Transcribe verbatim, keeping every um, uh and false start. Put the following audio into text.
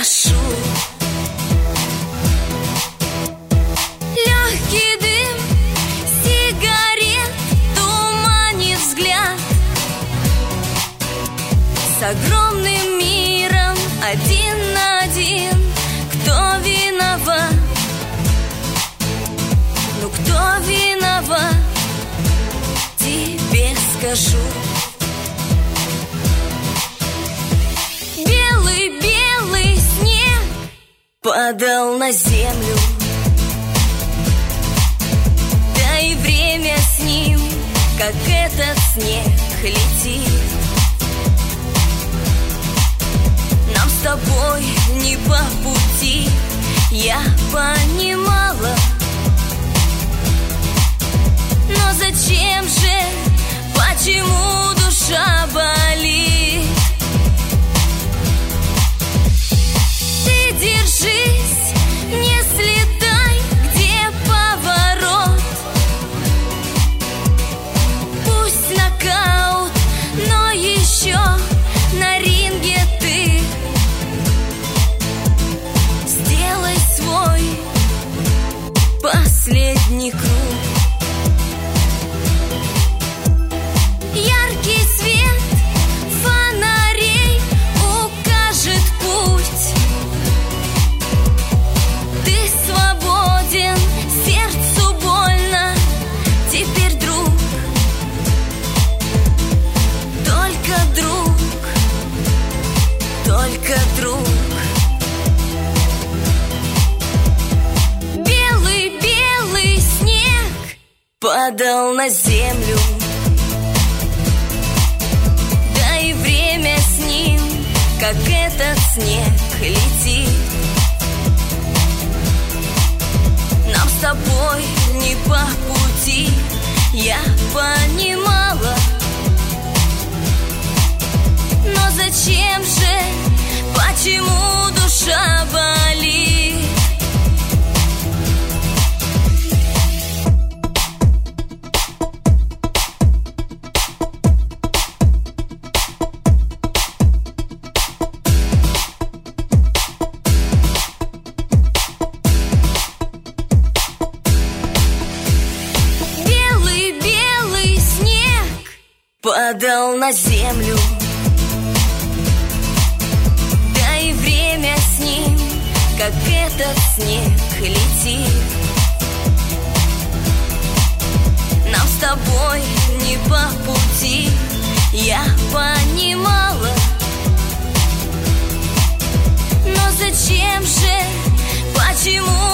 прошу. Легкий дым сигарет туманит взгляд. С огромным миром один на один. Кто виноват? Ну кто виноват? Тебе скажу. Белый-белый снег падал на землю. Да и время с ним, как этот снег, летит. Нам с тобой не по пути, я понимала. Но зачем же, почему душа болит? Ты держись, не слетай, где поворот. Пусть нокаут, но еще на ринге ты сделай свой последний круг. Яркий свет фонарей укажет путь. Ты свободен, сердцу больно, теперь друг, только друг, только друг. Белый-белый снег падал на землю. Да и время с ним, как этот снег, летит. Нам с тобой не по пути, я понимала. Но зачем же, почему душа болит? Белый-белый снег падал на землю. Да и время с ним, как этот снег, летит. Нам с тобой не по пути, я понимала. Но зачем же, почему